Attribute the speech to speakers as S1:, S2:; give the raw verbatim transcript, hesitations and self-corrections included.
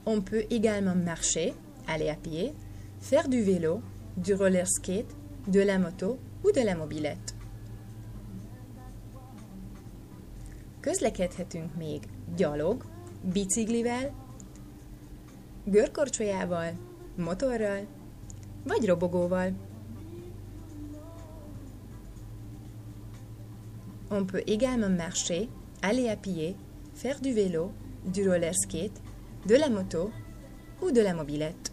S1: On peut également marcher, aller à pied, faire du vélo, du roller skate, de la moto ou de la mobilette. Közlekedhetünk még gyalog, biciklivel, görkorcsolyával, motorral vagy robogóval. On peut également marcher, aller à pied, faire du vélo, du roller skate, de la moto ou de la mobilette.